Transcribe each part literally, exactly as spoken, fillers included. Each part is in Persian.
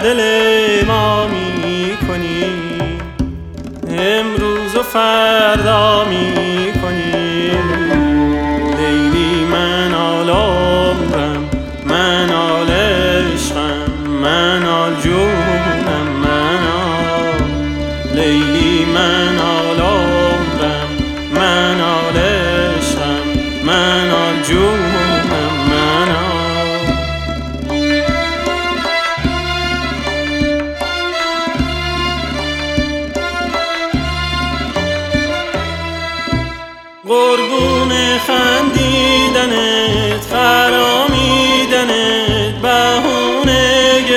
دل ما می کنی، امروز و فردا می کنی. لیلی من آل عمرم، من آل عشقم، من آل جونم، من آل لیلی من آل عمرم، من آل عشقم، من آل جونم، من آل. قربون خندیدنت، خرامیدنت، بهونه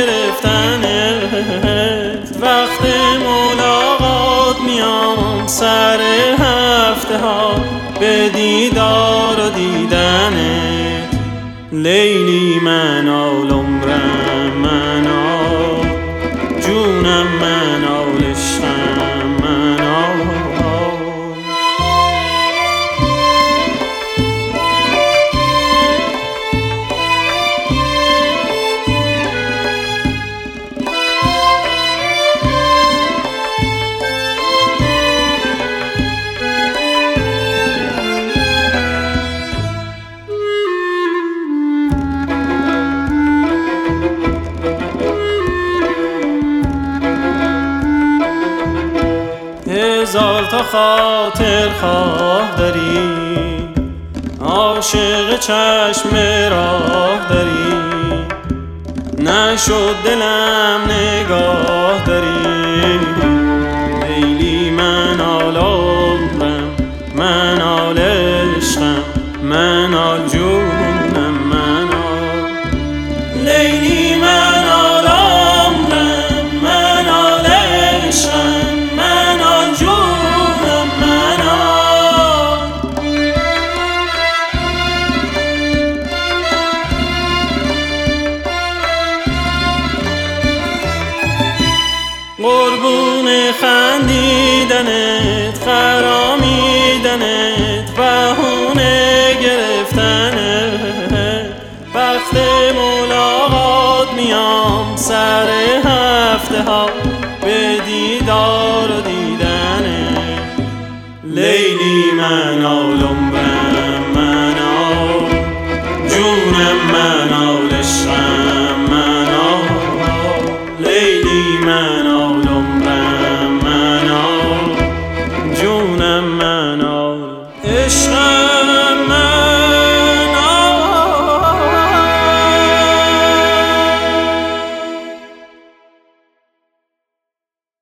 گرفتنت، وقت ملاقات میام سر هفته ها به دیدار و دیدنت. لیلی من آل عمرم، من آل جونم، من آل عشقم، من آل. هزار تا خاطر خواه داری، عاشق چشم راه داری، نشد دلم نگاه داری. لیلی من آل عمرم، من آل عشقم، من آل جونم، من آل لیلی من آل عمرم، من آل عشقم، من آل جونم، من آل. قربون خندیدنت، خرامیدنت، بهونه گرفتنت، وقت ملاقات میام سر هفته ها به دیدار و دیدنت. لیلی من آل